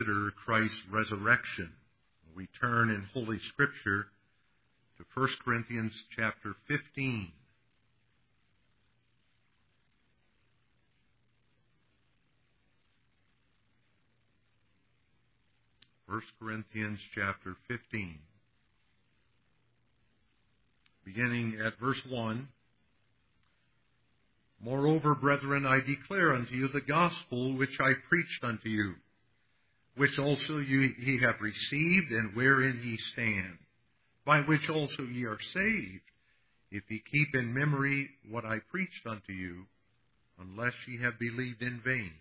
consider Christ's resurrection. We turn in Holy Scripture to 1 Corinthians chapter 15. 1 Corinthians chapter 15. Beginning at verse 1. Moreover, brethren, I declare unto you the gospel which I preached unto you, which also ye have received, and wherein ye stand, by which also ye are saved, if ye keep in memory what I preached unto you, unless ye have believed in vain.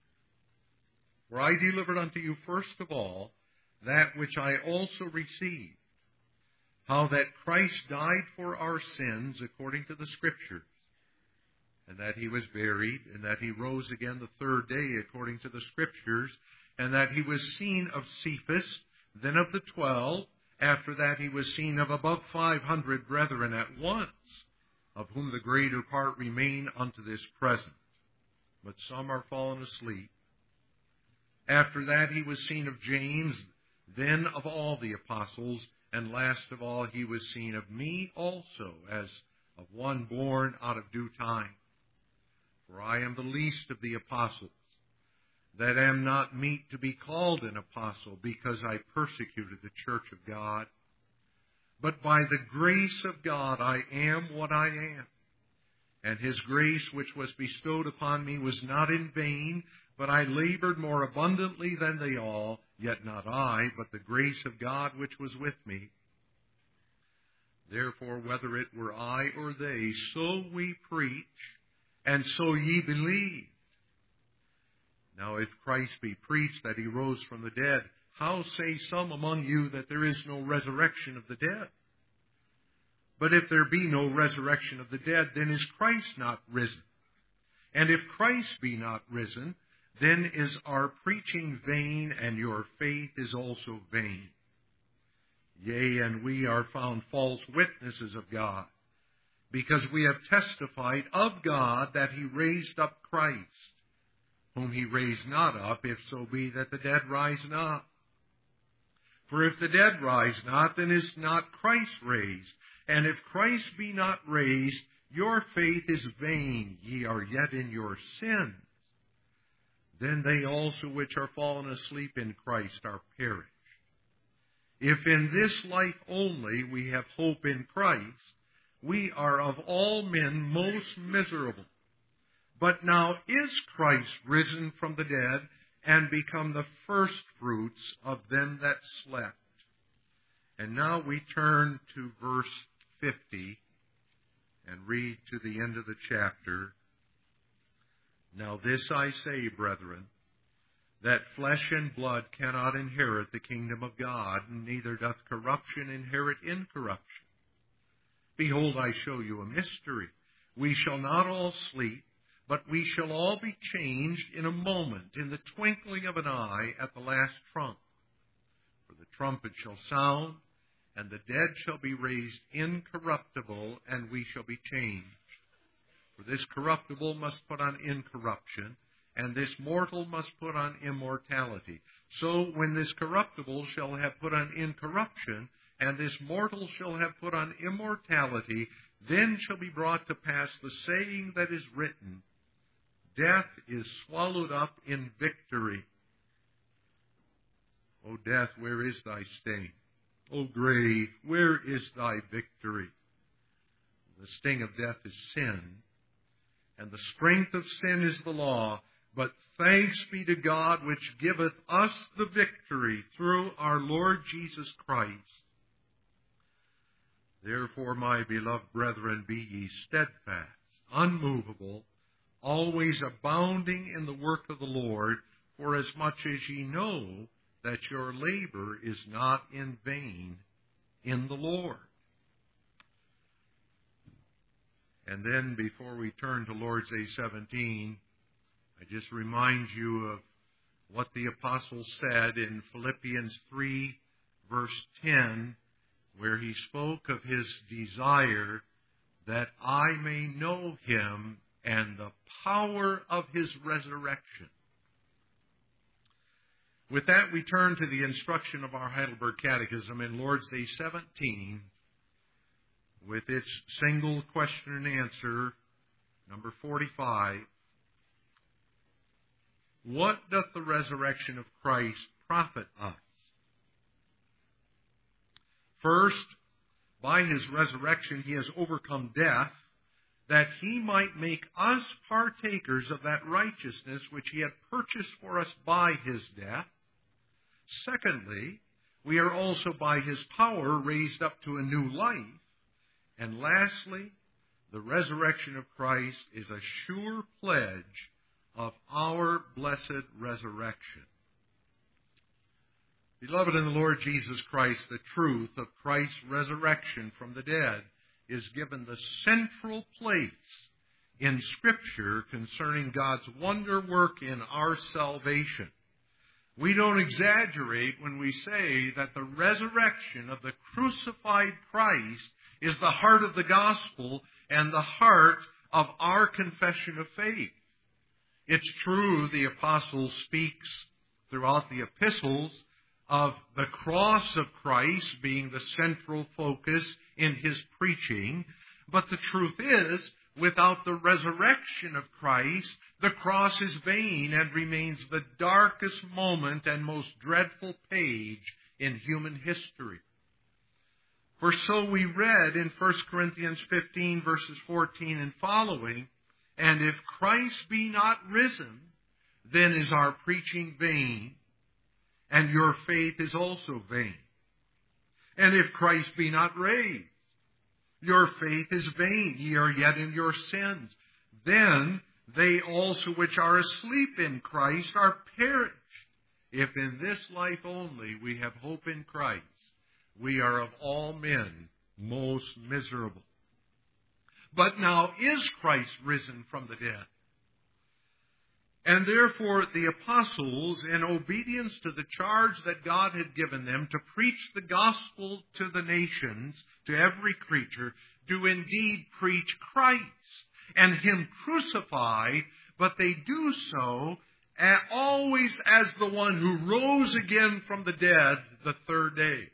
For I delivered unto you first of all that which I also received, how that Christ died for our sins according to the Scriptures, and that he was buried, and that he rose again the third day according to the Scriptures, and that he was seen of Cephas, then of the 12. After that he was seen of above 500 brethren at once, of whom the greater part remain unto this present, but some are fallen asleep. After that he was seen of James, then of all the apostles, and last of all he was seen of me also, as of one born out of due time. For I am the least of the apostles, that am not meet to be called an apostle, because I persecuted the church of God. But by the grace of God I am what I am. And his grace which was bestowed upon me was not in vain, but I labored more abundantly than they all, yet not I, but the grace of God which was with me. Therefore, whether it were I or they, so we preach, and so ye believe. Now if Christ be preached that he rose from the dead, how say some among you that there is no resurrection of the dead? But if there be no resurrection of the dead, then is Christ not risen? And if Christ be not risen, then is our preaching vain, and your faith is also vain. Yea, and we are found false witnesses of God, because we have testified of God that he raised up Christ, whom he raised not up, if so be that the dead rise not. For if the dead rise not, then is not Christ raised. And if Christ be not raised, your faith is vain, ye are yet in your sins. Then they also which are fallen asleep in Christ are perished. If in this life only we have hope in Christ, we are of all men most miserable. But now is Christ risen from the dead, and become the firstfruits of them that slept. And now we turn to verse 50 and read to the end of the chapter. Now this I say, brethren, that flesh and blood cannot inherit the kingdom of God, neither doth corruption inherit incorruption. Behold, I show you a mystery. We shall not all sleep, but we shall all be changed in a moment, in the twinkling of an eye, at the last trump. For the trumpet shall sound, and the dead shall be raised incorruptible, and we shall be changed. For this corruptible must put on incorruption, and this mortal must put on immortality. So when this corruptible shall have put on incorruption, and this mortal shall have put on immortality, then shall be brought to pass the saying that is written, Death is swallowed up in victory. O death, where is thy sting? O grave, where is thy victory? The sting of death is sin, and the strength of sin is the law. But thanks be to God which giveth us the victory through our Lord Jesus Christ. Therefore, my beloved brethren, be ye steadfast, unmovable, always abounding in the work of the Lord, forasmuch as ye know that your labor is not in vain in the Lord. And then, before we turn to Lord's Day 17, I just remind you of what the apostle said in Philippians 3, verse 10, where he spoke of his desire that I may know him and the power of his resurrection. With that, we turn to the instruction of our Heidelberg Catechism in Lord's Day 17, with its single question and answer, number 45. What doth the resurrection of Christ profit us? First, by his resurrection he has overcome death, that he might make us partakers of that righteousness which he had purchased for us by his death. Secondly, we are also by his power raised up to a new life. And lastly, the resurrection of Christ is a sure pledge of our blessed resurrection. Beloved in the Lord Jesus Christ, the truth of Christ's resurrection from the dead is given the central place in Scripture concerning God's wonder work in our salvation. We don't exaggerate when we say that the resurrection of the crucified Christ is the heart of the gospel and the heart of our confession of faith. It's true the apostle speaks throughout the epistles of the cross of Christ being the central focus in his preaching, but the truth is, without the resurrection of Christ, the cross is vain and remains the darkest moment and most dreadful page in human history. For so we read in 1 Corinthians 15, verses 14 and following, and if Christ be not risen, then is our preaching vain, and your faith is also vain. And if Christ be not raised, your faith is vain, ye are yet in your sins. Then they also which are asleep in Christ are perished. If in this life only we have hope in Christ, we are of all men most miserable. But now is Christ risen from the dead? And therefore the apostles, in obedience to the charge that God had given them to preach the gospel to the nations, to every creature, do indeed preach Christ and him crucified, but they do so always as the one who rose again from the dead the third day.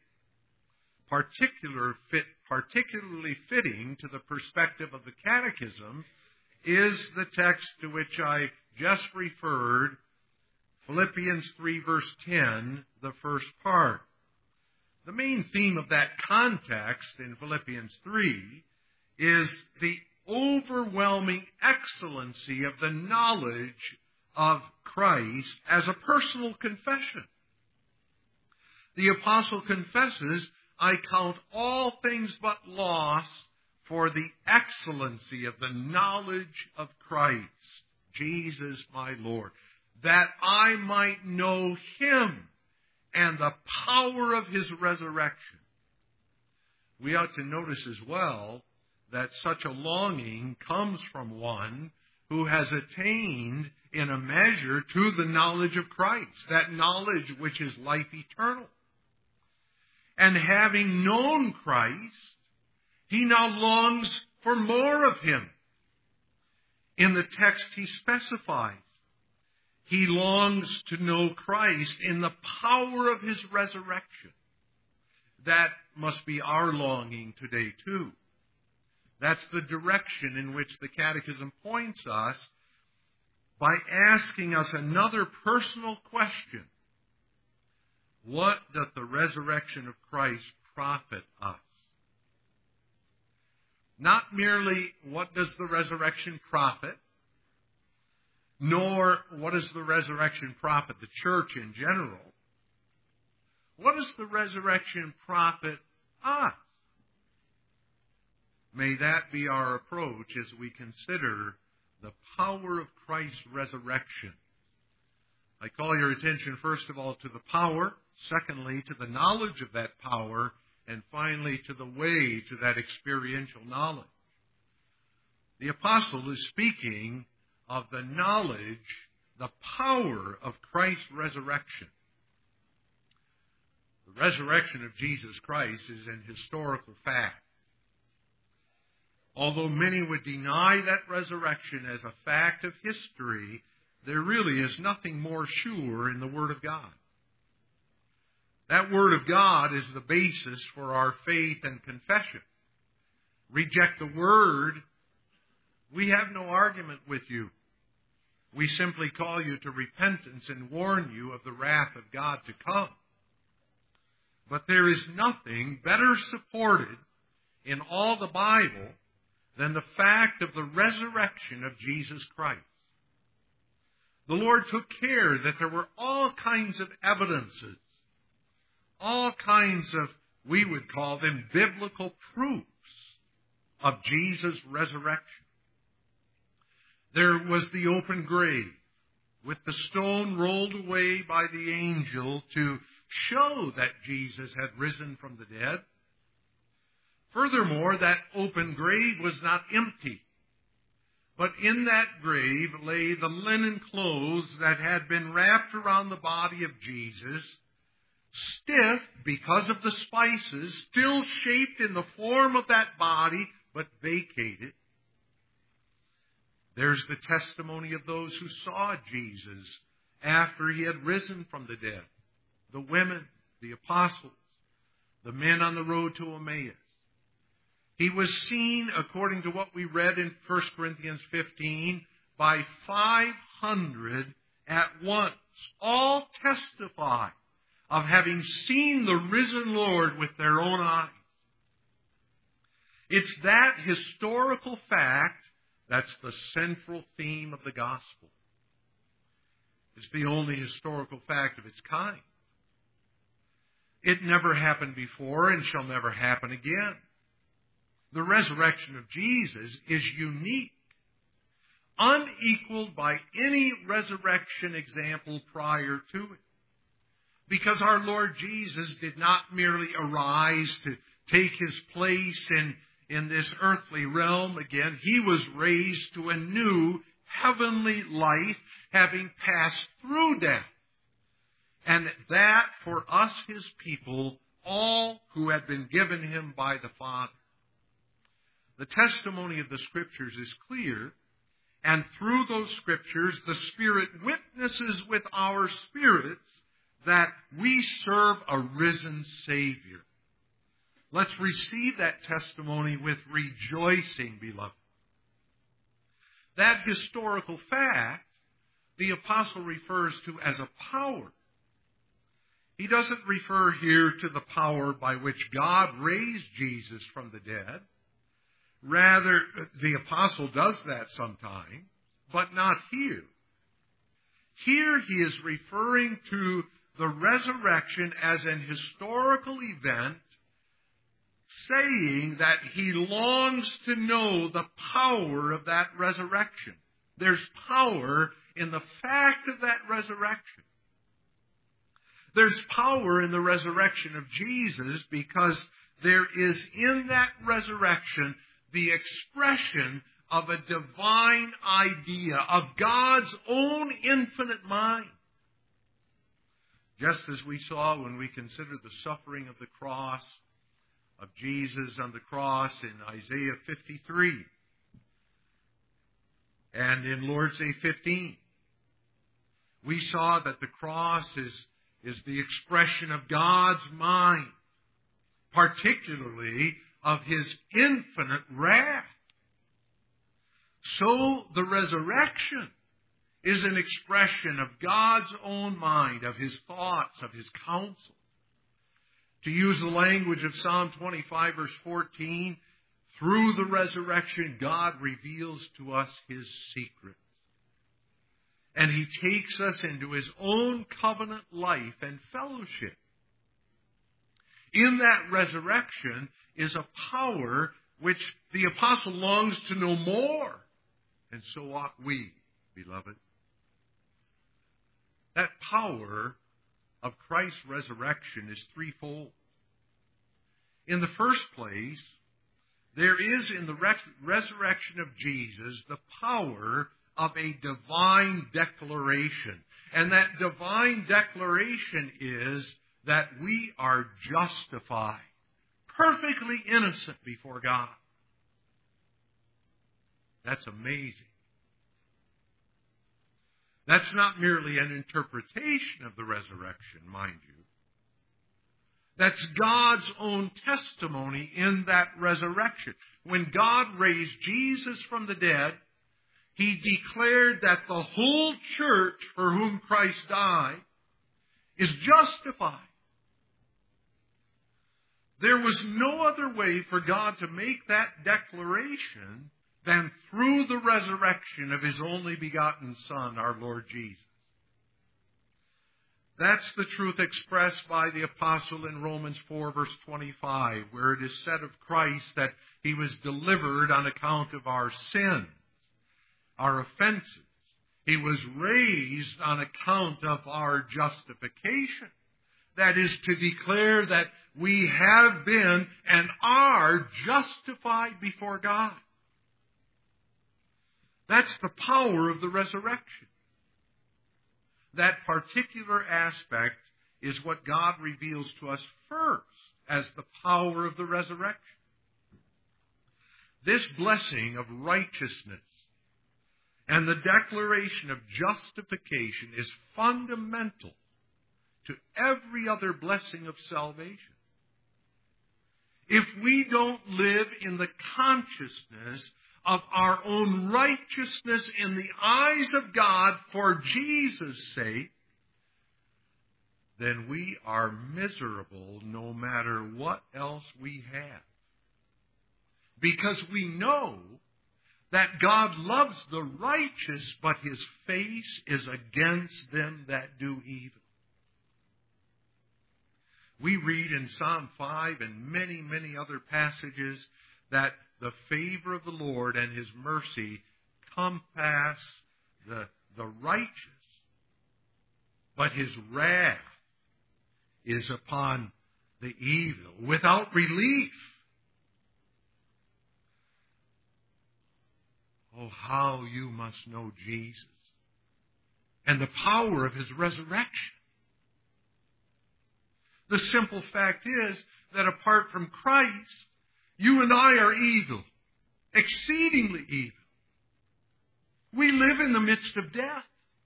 Particularly fitting to the perspective of the Catechism is the text to which I just referred, Philippians 3, verse 10, the first part. The main theme of that context in Philippians 3 is the overwhelming excellency of the knowledge of Christ as a personal confession. The apostle confesses, I count all things but loss for the excellency of the knowledge of Christ, Jesus my Lord, that I might know him and the power of his resurrection. We ought to notice as well that such a longing comes from one who has attained in a measure to the knowledge of Christ, that knowledge which is life eternal. And having known Christ, he now longs for more of him. In the text he specifies, he longs to know Christ in the power of his resurrection. That must be our longing today too. That's the direction in which the Catechism points us by asking us another personal question. What doth the resurrection of Christ profit us? Not merely what does the resurrection profit, nor what does the resurrection profit the church in general. What does the resurrection profit us? May that be our approach as we consider the power of Christ's resurrection. I call your attention, first of all, to the power, secondly, to the knowledge of that power, and finally, to the way to that experiential knowledge. The apostle is speaking of the knowledge, the power of Christ's resurrection. The resurrection of Jesus Christ is an historical fact. Although many would deny that resurrection as a fact of history, there really is nothing more sure in the Word of God. That Word of God is the basis for our faith and confession. Reject the Word, we have no argument with you. We simply call you to repentance and warn you of the wrath of God to come. But there is nothing better supported in all the Bible than the fact of the resurrection of Jesus Christ. The Lord took care that there were all kinds of evidences, all kinds of, we would call them, biblical proofs of Jesus' resurrection. There was the open grave with the stone rolled away by the angel to show that Jesus had risen from the dead. Furthermore, that open grave was not empty, but in that grave lay the linen clothes that had been wrapped around the body of Jesus, stiff because of the spices, still shaped in the form of that body, but vacated. There's the testimony of those who saw Jesus after he had risen from the dead. The women, the apostles, the men on the road to Emmaus. He was seen, according to what we read in 1 Corinthians 15, by 500 at once. All testify of having seen the risen Lord with their own eyes. It's that historical fact that's the central theme of the gospel. It's the only historical fact of its kind. It never happened before and shall never happen again. The resurrection of Jesus is unique, unequaled by any resurrection example prior to it. Because our Lord Jesus did not merely arise to take his place in this earthly realm again. He was raised to a new heavenly life, having passed through death. And that for us, his people, all who had been given him by the Father. The testimony of the Scriptures is clear, and through those Scriptures, the Spirit witnesses with our spirits that we serve a risen Savior. Let's receive that testimony with rejoicing, beloved. That historical fact, the apostle refers to as a power. He doesn't refer here to the power by which God raised Jesus from the dead. Rather, the apostle does that sometimes, but not here. Here he is referring to the resurrection as an historical event, saying that he longs to know the power of that resurrection. There's power in the fact of that resurrection. There's power in the resurrection of Jesus because there is in that resurrection the expression of a divine idea, of God's own infinite mind. Just as we saw when we considered the suffering of the cross, of Jesus on the cross in Isaiah 53 and in Lord's Day 15. We saw that the cross is the expression of God's mind, particularly of his infinite wrath. So the resurrection is an expression of God's own mind, of his thoughts, of his counsel. To use the language of Psalm 25, verse 14, through the resurrection, God reveals to us his secrets. And he takes us into his own covenant life and fellowship. In that resurrection is a power which the apostle longs to know more. And so ought we, beloved. That power of Christ's resurrection is threefold. In the first place, there is in the resurrection of Jesus the power of a divine declaration. And that divine declaration is that we are justified, perfectly innocent before God. That's amazing. That's not merely an interpretation of the resurrection, mind you. That's God's own testimony in that resurrection. When God raised Jesus from the dead, He declared that the whole church for whom Christ died is justified. There was no other way for God to make that declaration than through the resurrection of His only begotten Son, our Lord Jesus. That's the truth expressed by the apostle in Romans 4, verse 25, where it is said of Christ that He was delivered on account of our sins, our offenses. He was raised on account of our justification. That is to declare that we have been and are justified before God. That's the power of the resurrection. That particular aspect is what God reveals to us first as the power of the resurrection. This blessing of righteousness and the declaration of justification is fundamental to every other blessing of salvation. If we don't live in the consciousness of our own righteousness in the eyes of God for Jesus' sake, then we are miserable no matter what else we have. Because we know that God loves the righteous, but His face is against them that do evil. We read in Psalm 5 and many, many other passages that the favor of the Lord and His mercy compass the righteous, but His wrath is upon the evil without relief. Oh, how you must know Jesus and the power of His resurrection. The simple fact is that apart from Christ, you and I are evil, exceedingly evil. We live in the midst of death.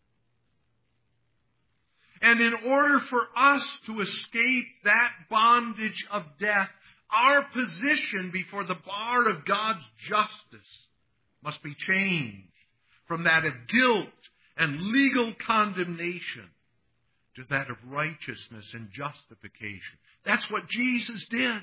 And in order for us to escape that bondage of death, our position before the bar of God's justice must be changed from that of guilt and legal condemnation to that of righteousness and justification. That's what Jesus did.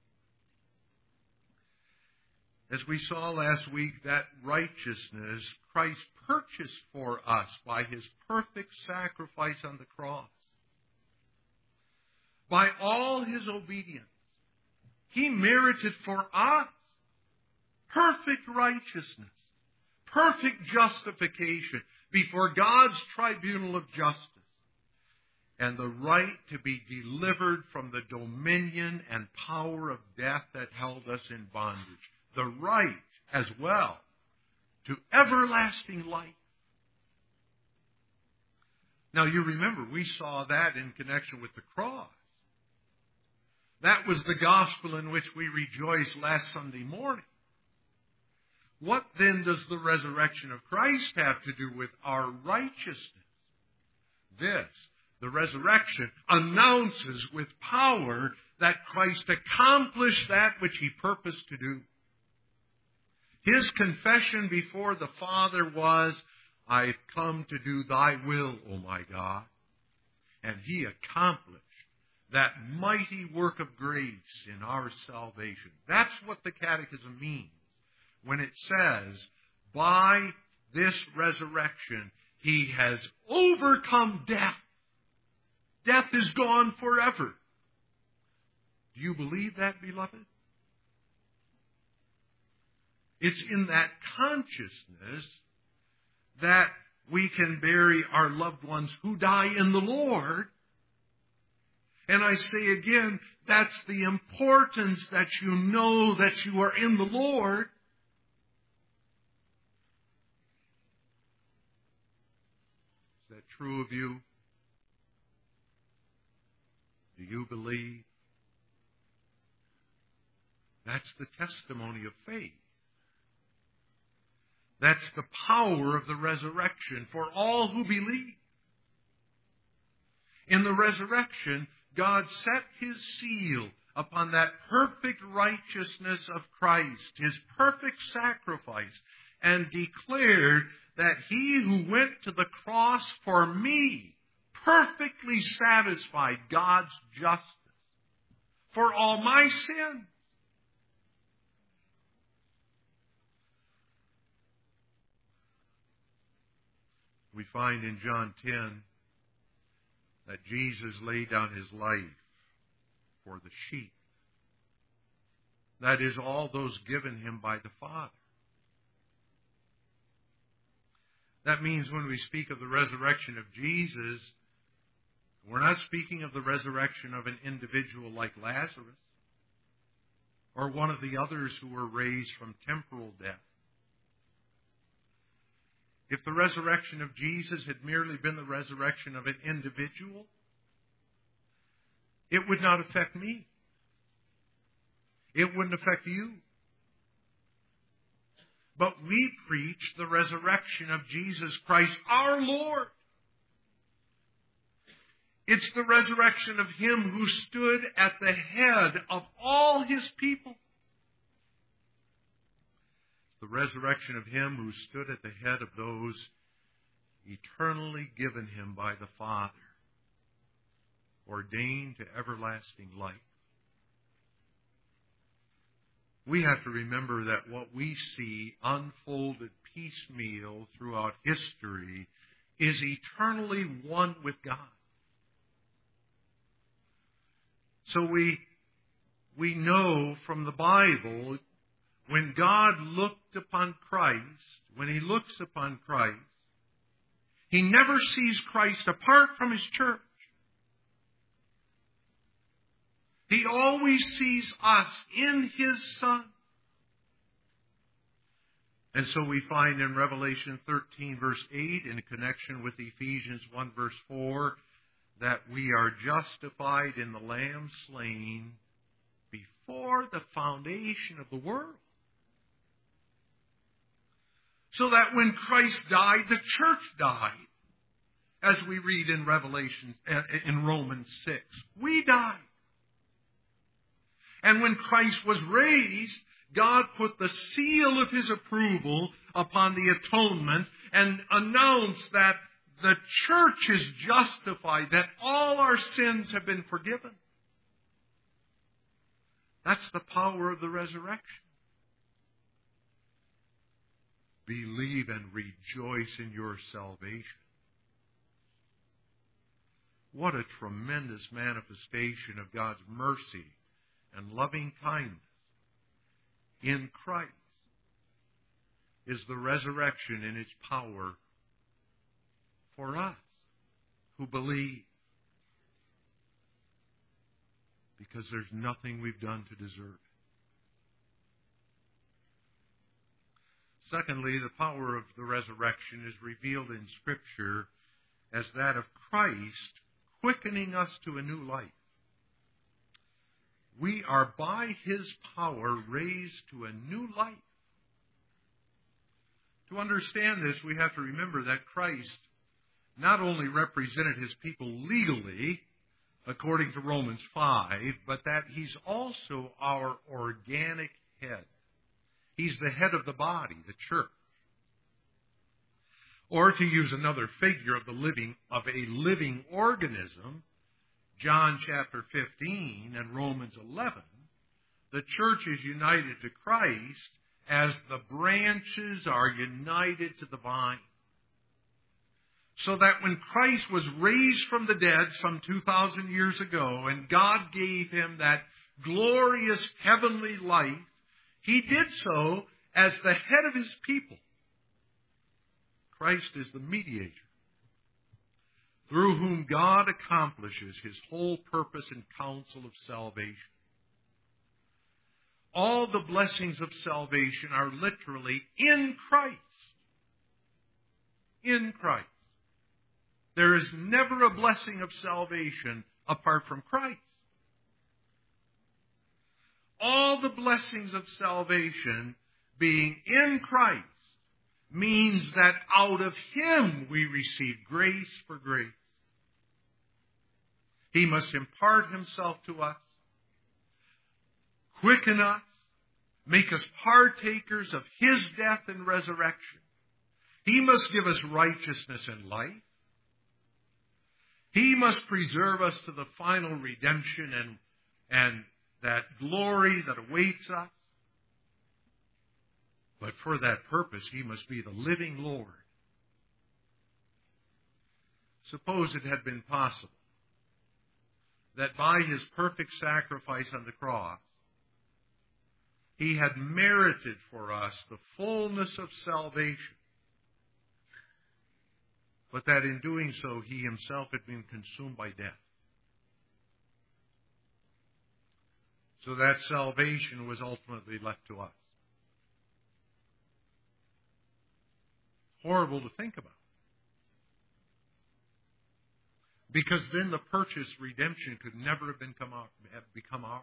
As we saw last week, that righteousness Christ purchased for us by His perfect sacrifice on the cross. By all His obedience, He merited for us perfect righteousness, perfect justification before God's tribunal of justice, and the right to be delivered from the dominion and power of death that held us in bondage. The right as well to everlasting life. Now you remember, we saw that in connection with the cross. That was the gospel in which we rejoiced last Sunday morning. What then does the resurrection of Christ have to do with our righteousness? This, the resurrection, announces with power that Christ accomplished that which He purposed to do. His confession before the Father was, I've come to do Thy will, O my God. And He accomplished that mighty work of grace in our salvation. That's what the Catechism means when it says, by this resurrection, He has overcome death. Death is gone forever. Do you believe that, beloved? It's in that consciousness that we can bury our loved ones who die in the Lord. And I say again, that's the importance that you know that you are in the Lord. Is that true of you? Do you believe? That's the testimony of faith. That's the power of the resurrection for all who believe. In the resurrection, God set His seal upon that perfect righteousness of Christ, His perfect sacrifice, and declared that He who went to the cross for me perfectly satisfied God's justice for all my sins. We find in John 10 that Jesus laid down His life for the sheep. That is, all those given Him by the Father. That means when we speak of the resurrection of Jesus, we're not speaking of the resurrection of an individual like Lazarus or one of the others who were raised from temporal death. If the resurrection of Jesus had merely been the resurrection of an individual, it would not affect me. It wouldn't affect you. But we preach the resurrection of Jesus Christ, our Lord. It's the resurrection of Him who stood at the head of all His people. The resurrection of Him who stood at the head of those eternally given Him by the Father, ordained to everlasting life. We have to remember that what we see unfolded piecemeal throughout history is eternally one with God. So we know from the Bible, when God looked upon Christ, when He looks upon Christ, He never sees Christ apart from His church. He always sees us in His Son. And so we find in Revelation 13, verse 8, in connection with Ephesians 1, verse 4, that we are justified in the Lamb slain before the foundation of the world. So that when Christ died, the church died. As we read in in Romans 6. We died. And when Christ was raised, God put the seal of His approval upon the atonement and announced that the church is justified, that all our sins have been forgiven. That's the power of the resurrection. Believe and rejoice in your salvation. What a tremendous manifestation of God's mercy and loving kindness in Christ is the resurrection in its power for us who believe. Because there's nothing we've done to deserve it. Secondly, the power of the resurrection is revealed in Scripture as that of Christ quickening us to a new life. We are by His power raised to a new life. To understand this, we have to remember that Christ not only represented His people legally, according to Romans 5, but that He's also our organic head. He's the head of the body, the church. Or to use another figure of a living organism, John chapter 15 and Romans 11, the church is united to Christ as the branches are united to the vine. So that when Christ was raised from the dead some 2,000 years ago and God gave Him that glorious heavenly life, He did so as the head of His people. Christ is the mediator through whom God accomplishes His whole purpose and counsel of salvation. All the blessings of salvation are literally in Christ. In Christ. There is never a blessing of salvation apart from Christ. All the blessings of salvation being in Christ means that out of Him we receive grace for grace. He must impart himself to us, quicken us, make us partakers of his death and resurrection. He must give us righteousness and life. He must preserve us to the final redemption and that glory that awaits us. But for that purpose, he must be the living Lord. Suppose it had been possible that by his perfect sacrifice on the cross, he had merited for us the fullness of salvation, but that in doing so, he himself had been consumed by death. So that salvation was ultimately left to us. Horrible to think about. Because then the purchased redemption could never have become ours.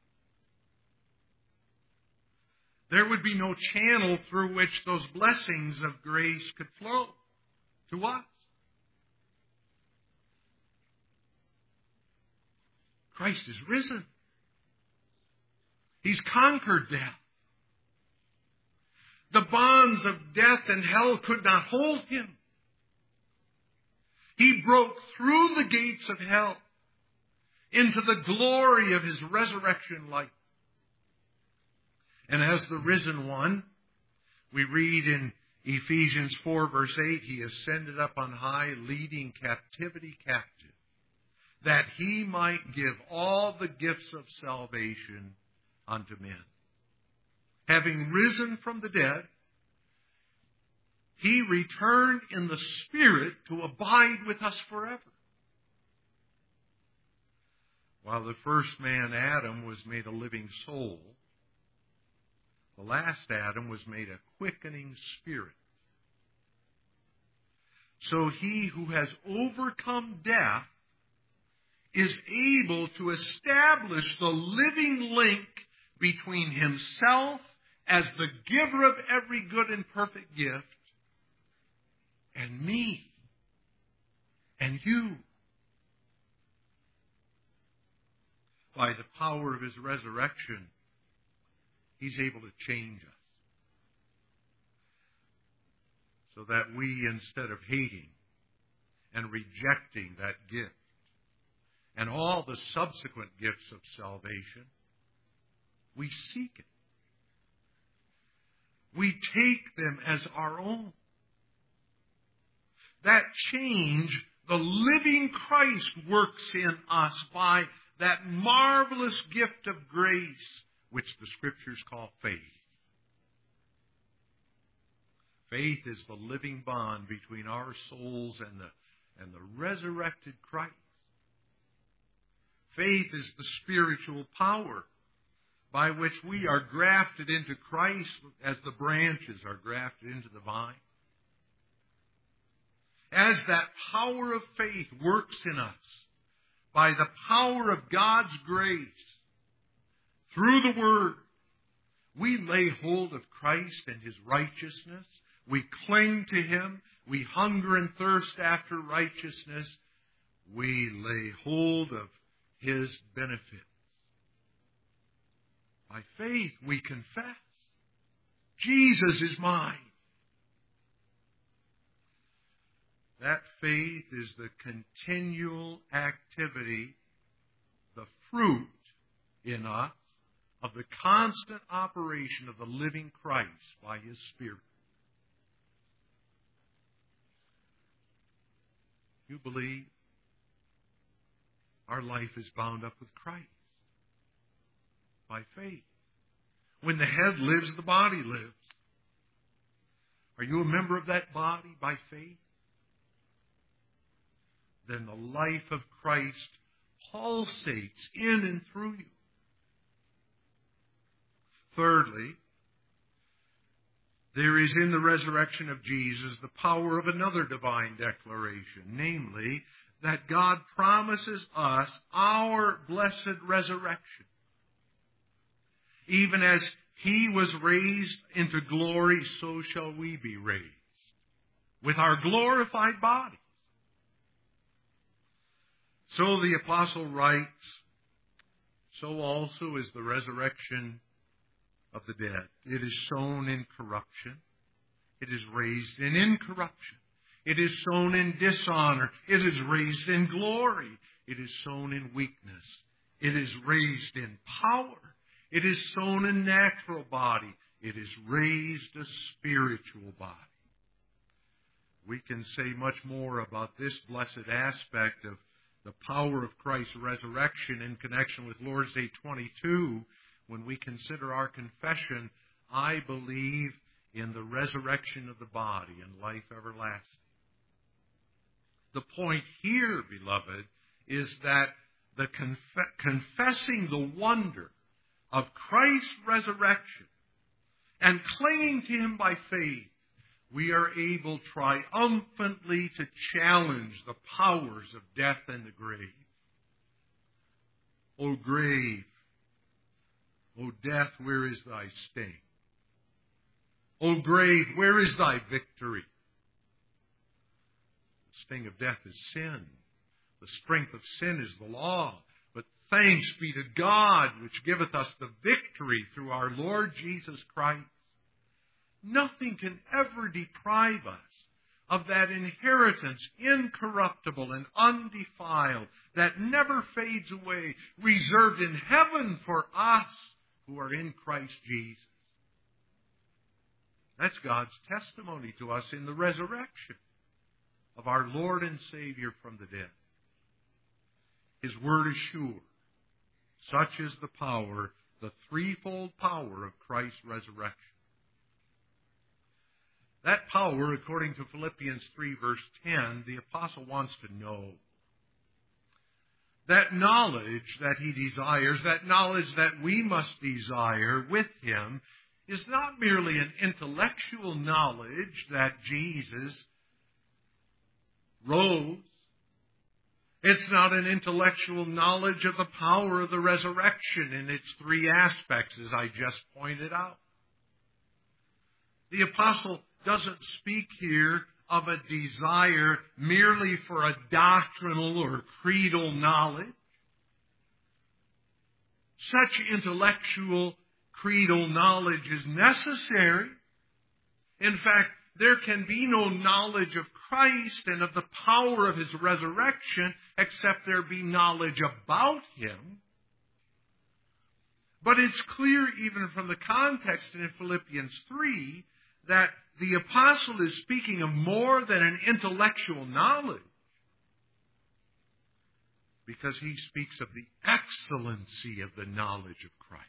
There would be no channel through which those blessings of grace could flow to us. Christ is risen. He's conquered death. The bonds of death and hell could not hold him. He broke through the gates of hell into the glory of his resurrection life. And as the risen one, we read in Ephesians 4 verse 8, he ascended up on high, leading captivity captive, that he might give all the gifts of salvation unto men. Having risen from the dead, he returned in the Spirit to abide with us forever. While the first man, Adam, was made a living soul, the last Adam was made a quickening spirit. So he who has overcome death is able to establish the living link between himself as the giver of every good and perfect gift and me and you. By the power of his resurrection, he's able to change us so that we, instead of hating and rejecting that gift and all the subsequent gifts of salvation, we seek it. We take them as our own. That change, the living Christ works in us by that marvelous gift of grace, which the Scriptures call faith. Faith is the living bond between our souls and the resurrected Christ. Faith is the spiritual power by which we are grafted into Christ as the branches are grafted into the vine. As that power of faith works in us by the power of God's grace through the Word, we lay hold of Christ and his righteousness. We cling to him. We hunger and thirst after righteousness. We lay hold of his benefits. By faith, we confess, Jesus is mine. That faith is the continual activity, the fruit in us of the constant operation of the living Christ by his Spirit. You believe our life is bound up with Christ by faith. When the head lives, the body lives. Are you a member of that body by faith? Then the life of Christ pulsates in and through you. Thirdly, there is in the resurrection of Jesus the power of another divine declaration, namely, that God promises us our blessed resurrection. Even as he was raised into glory, so shall we be raised, with our glorified bodies. So the apostle writes, so also is the resurrection of the dead. It is sown in corruption. It is raised in incorruption. It is sown in dishonor. It is raised in glory. It is sown in weakness. It is raised in power. It is sown a natural body. It is raised a spiritual body. We can say much more about this blessed aspect of the power of Christ's resurrection in connection with Lord's Day 22 when we consider our confession, I believe in the resurrection of the body and life everlasting. The point here, beloved, is that the confessing the wonder of Christ's resurrection and clinging to Him by faith, we are able triumphantly to challenge the powers of death and the grave. O grave, O death, where is thy sting? O grave, where is thy victory? The sting of death is sin. The strength of sin is the law. But thanks be to God, which giveth us the victory through our Lord Jesus Christ. Nothing can ever deprive us of that inheritance, incorruptible and undefiled, that never fades away, reserved in heaven for us who are in Christ Jesus. That's God's testimony to us in the resurrection of our Lord and Savior from the dead. His word is sure. Such is the power, the threefold power of Christ's resurrection. That power, according to Philippians 3, verse 10, the apostle wants to know. That knowledge that he desires, that knowledge that we must desire with him, is not merely an intellectual knowledge that Jesus rose. It's not an intellectual knowledge of the power of the resurrection in its three aspects, as I just pointed out. The apostle doesn't speak here of a desire merely for a doctrinal or creedal knowledge. Such intellectual creedal knowledge is necessary. In fact, there can be no knowledge of Christ and of the power of His resurrection except there be knowledge about Him. But it's clear even from the context in Philippians 3 that the apostle is speaking of more than an intellectual knowledge, because he speaks of the excellency of the knowledge of Christ.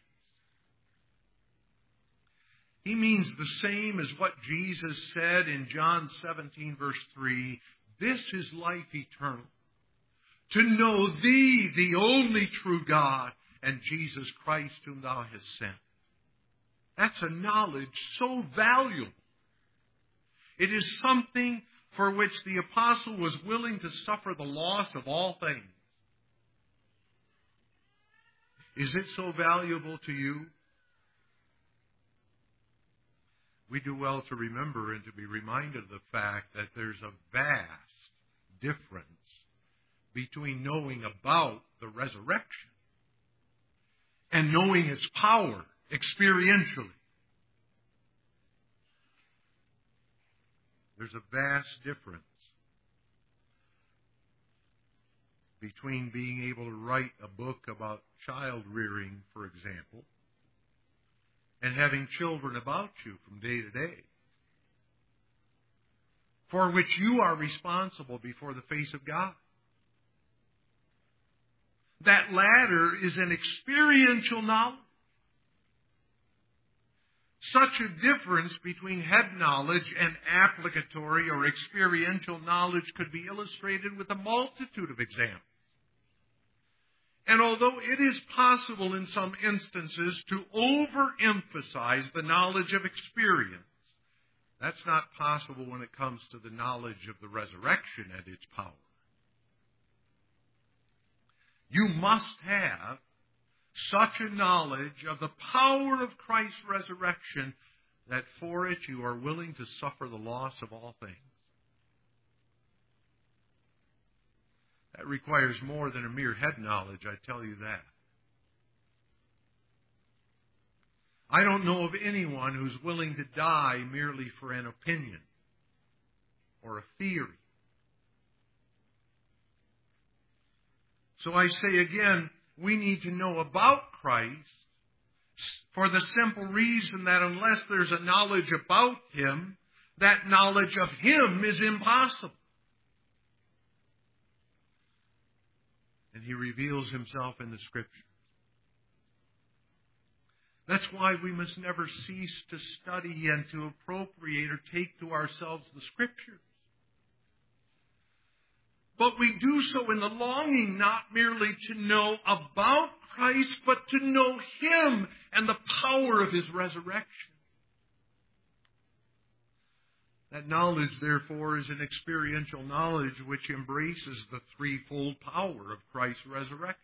He means the same as what Jesus said in John 17, verse 3, this is life eternal, to know Thee, the only true God, and Jesus Christ whom Thou hast sent. That's a knowledge so valuable. It is something for which the apostle was willing to suffer the loss of all things. Is it so valuable to you? We do well to remember and to be reminded of the fact that there's a vast difference between knowing about the resurrection and knowing its power experientially. There's a vast difference between being able to write a book about child rearing, for example, and having children about you from day to day, for which you are responsible before the face of God. That latter is an experiential knowledge. Such a difference between head knowledge and applicatory or experiential knowledge could be illustrated with a multitude of examples. And although it is possible in some instances to overemphasize the knowledge of experience, that's not possible when it comes to the knowledge of the resurrection and its power. You must have such a knowledge of the power of Christ's resurrection that for it you are willing to suffer the loss of all things. That requires more than a mere head knowledge, I tell you that. I don't know of anyone who's willing to die merely for an opinion or a theory. So I say again, we need to know about Christ for the simple reason that unless there's a knowledge about Him, that knowledge of Him is impossible. And He reveals Himself in the Scriptures. That's why we must never cease to study and to appropriate or take to ourselves the Scriptures. But we do so in the longing not merely to know about Christ, but to know Him and the power of His resurrection. That knowledge, therefore, is an experiential knowledge which embraces the threefold power of Christ's resurrection.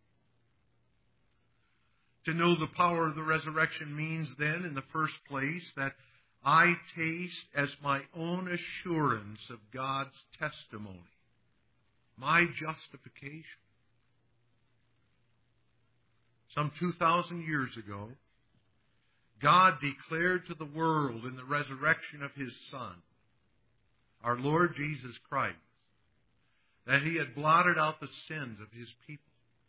To know the power of the resurrection means then, in the first place, that I taste as my own assurance of God's testimony, my justification. Some 2,000 years ago, God declared to the world in the resurrection of His Son, our Lord Jesus Christ, that He had blotted out the sins of His people.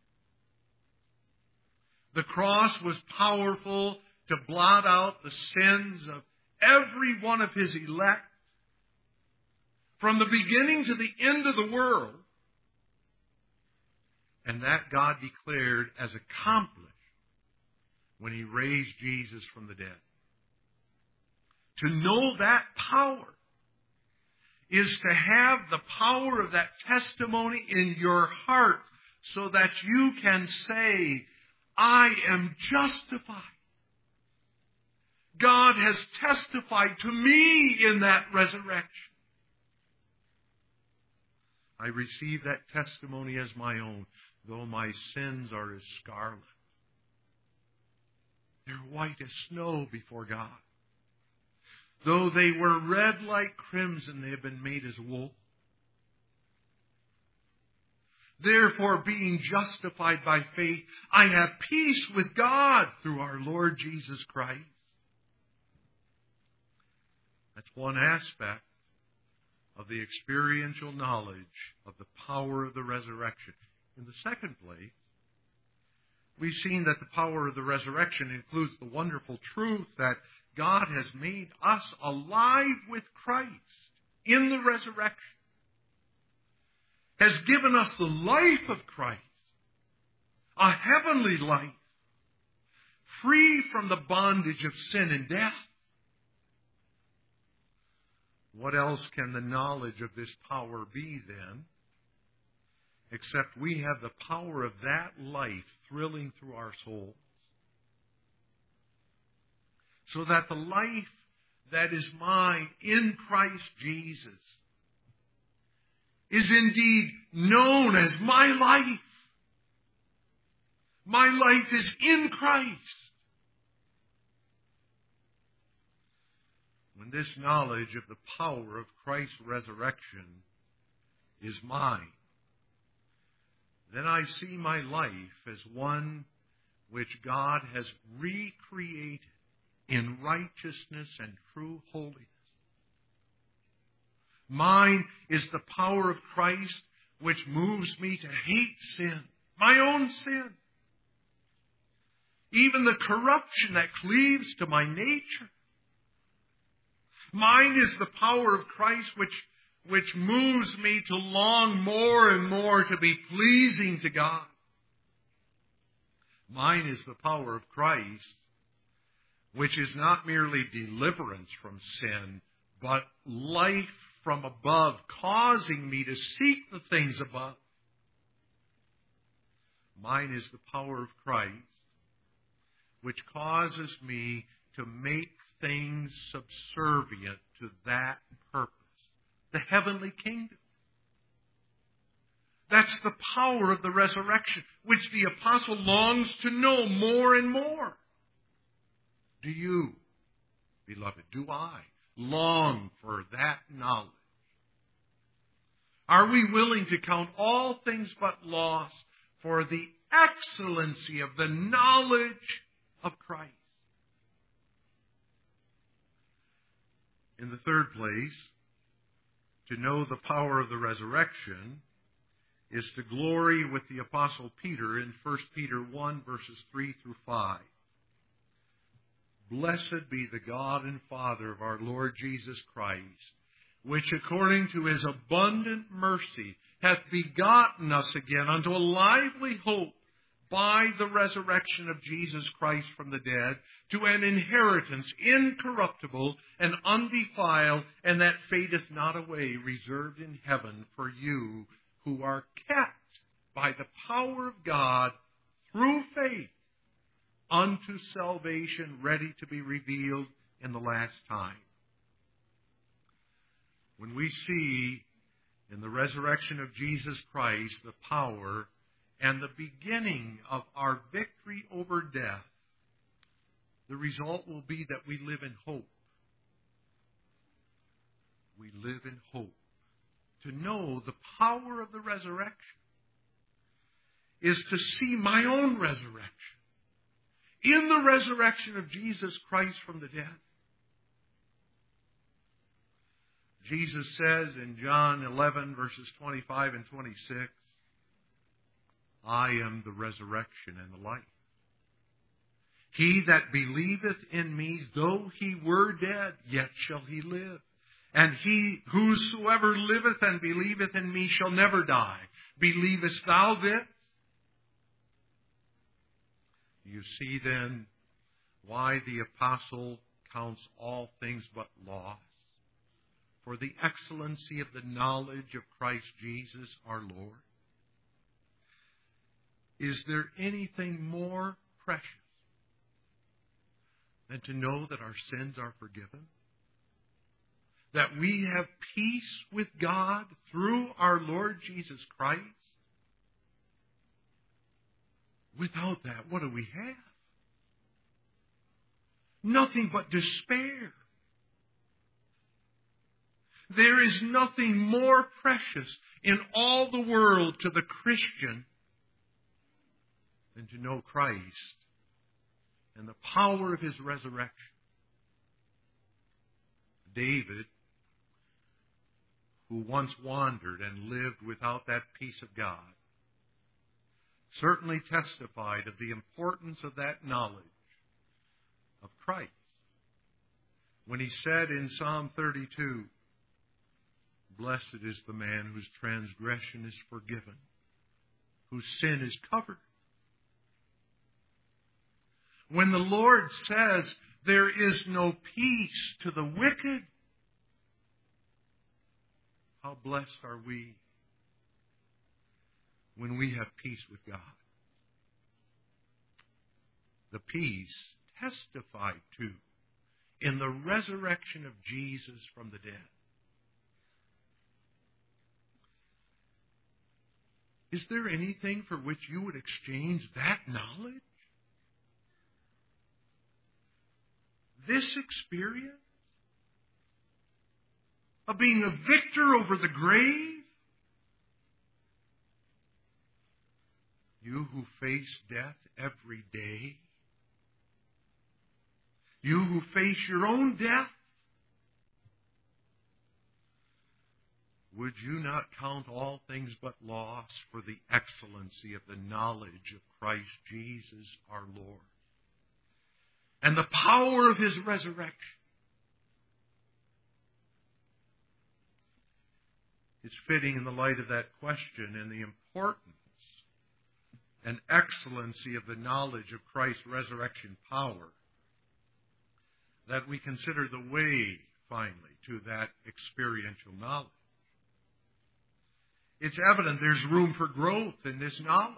The cross was powerful to blot out the sins of every one of His elect from the beginning to the end of the world. And that God declared as accomplished when He raised Jesus from the dead. To know that power is to have the power of that testimony in your heart so that you can say, I am justified. God has testified to me in that resurrection. I receive that testimony as my own, though my sins are as scarlet. They're white as snow before God. Though they were red like crimson, they have been made as wool. Therefore, being justified by faith, I have peace with God through our Lord Jesus Christ. That's one aspect of the experiential knowledge of the power of the resurrection. In the second place, we've seen that the power of the resurrection includes the wonderful truth that God has made us alive with Christ in the resurrection, has given us the life of Christ, a heavenly life, free from the bondage of sin and death. What else can the knowledge of this power be then, except we have the power of that life thrilling through our souls? So that the life that is mine in Christ Jesus is indeed known as my life. My life is in Christ. When this knowledge of the power of Christ's resurrection is mine, then I see my life as one which God has recreated in righteousness and true holiness. Mine is the power of Christ which moves me to hate sin, my own sin. Even the corruption that cleaves to my nature. Mine is the power of Christ which moves me to long more and more to be pleasing to God. Mine is the power of Christ, which is not merely deliverance from sin, but life from above, causing me to seek the things above. Mine is the power of Christ, which causes me to make things subservient to that purpose, the heavenly kingdom. That's the power of the resurrection, which the apostle longs to know more and more. Do you, beloved, do I long for that knowledge? Are we willing to count all things but loss for the excellency of the knowledge of Christ? In the third place, to know the power of the resurrection is to glory with the Apostle Peter in 1 Peter 1, verses 3 through 5. Blessed be the God and Father of our Lord Jesus Christ, which according to his abundant mercy hath begotten us again unto a lively hope by the resurrection of Jesus Christ from the dead, to an inheritance incorruptible and undefiled, and that fadeth not away, reserved in heaven for you, who are kept by the power of God through faith unto salvation, ready to be revealed in the last time. When we see in the resurrection of Jesus Christ the power and the beginning of our victory over death, the result will be that we live in hope. We live in hope. To know the power of the resurrection is to see my own resurrection in the resurrection of Jesus Christ from the dead. Jesus says in John 11, verses 25 and 26, I am the resurrection and the life. He that believeth in me, though he were dead, yet shall he live. And he whosoever liveth and believeth in me shall never die. Believest thou this? You see then why the apostle counts all things but loss for the excellency of the knowledge of Christ Jesus our Lord. Is there anything more precious than to know that our sins are forgiven? That we have peace with God through our Lord Jesus Christ? Without that, what do we have? Nothing but despair. There is nothing more precious in all the world to the Christian than to know Christ and the power of his resurrection. David, who once wandered and lived without that peace of God, certainly testified of the importance of that knowledge of Christ when he said in Psalm 32, Blessed is the man whose transgression is forgiven, whose sin is covered. When the Lord says there is no peace to the wicked, how blessed are we when we have peace with God. The peace testified to in the resurrection of Jesus from the dead. Is there anything for which you would exchange that knowledge? This experience of being a victor over the grave? You who face death every day? You who face your own death? Would you not count all things but loss for the excellency of the knowledge of Christ Jesus our Lord and the power of his resurrection? It's fitting in the light of that question and the importance and excellency of the knowledge of Christ's resurrection power that we consider the way, finally, to that experiential knowledge. It's evident there's room for growth in this knowledge.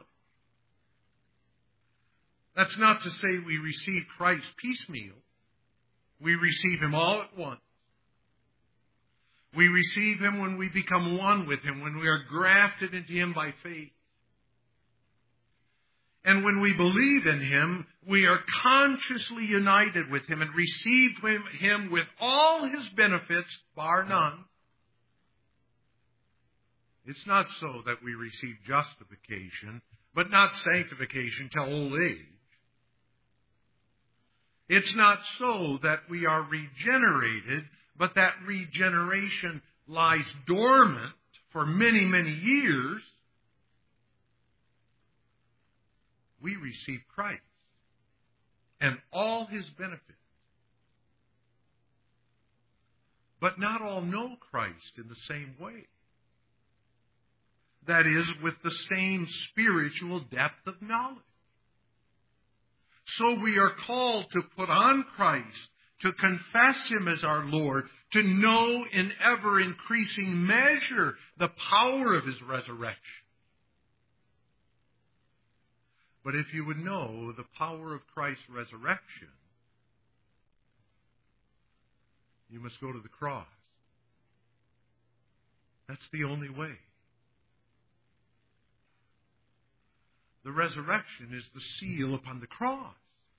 That's not to say we receive Christ piecemeal. We receive him all at once. We receive him when we become one with him, when we are grafted into him by faith. And when we believe in him, we are consciously united with him and receive him with all his benefits, bar none, It's not so that we receive justification, but not sanctification till old age. It's not so that we are regenerated, but that regeneration lies dormant for many, many years. We receive Christ and all His benefits. But not all know Christ in the same way. That is, with the same spiritual depth of knowledge. So we are called to put on Christ, to confess Him as our Lord, to know in ever-increasing measure the power of His resurrection. But if you would know the power of Christ's resurrection, you must go to the cross. That's the only way. The resurrection is the seal upon the cross.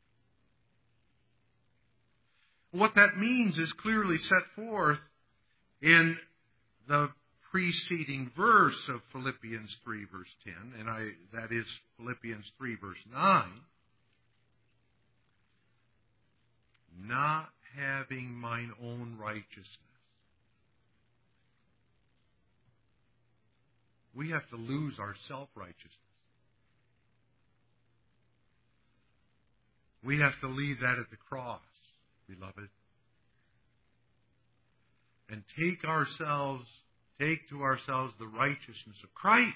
What that means is clearly set forth in the preceding verse of Philippians 3, verse 10, and that is Philippians 3, verse 9. Not having mine own righteousness. We have to lose our self-righteousness. We have to leave that at the cross, beloved, and take to ourselves the righteousness of Christ.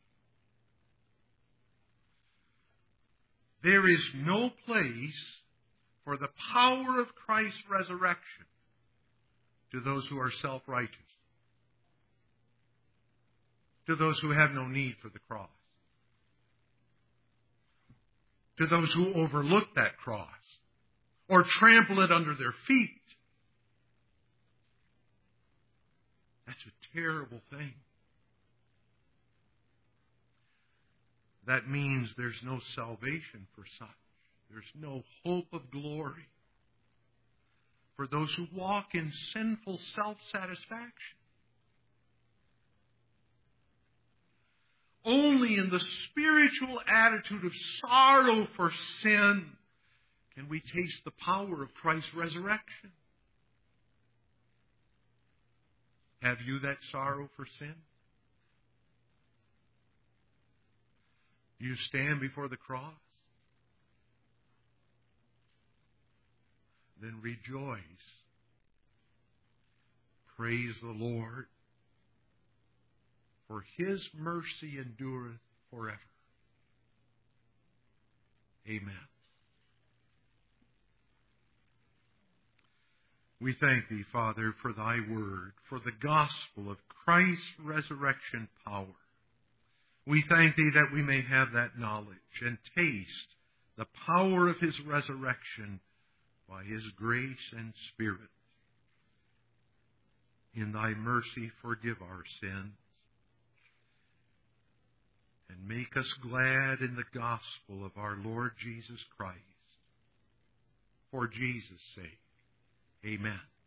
There is no place for the power of Christ's resurrection to those who are self-righteous, to those who have no need for the cross, to those who overlook that cross or trample it under their feet. That's a terrible thing. That means there's no salvation for such. There's no hope of glory for those who walk in sinful self-satisfaction. Only in the spiritual attitude of sorrow for sin can we taste the power of Christ's resurrection. Have you that sorrow for sin? Do you stand before the cross? Then rejoice. Praise the Lord, for His mercy endureth forever. Amen. We thank Thee, Father, for Thy word, for the gospel of Christ's resurrection power. We thank Thee that we may have that knowledge and taste the power of His resurrection by His grace and Spirit. In Thy mercy, forgive our sins and make us glad in the gospel of our Lord Jesus Christ. For Jesus' sake, amen.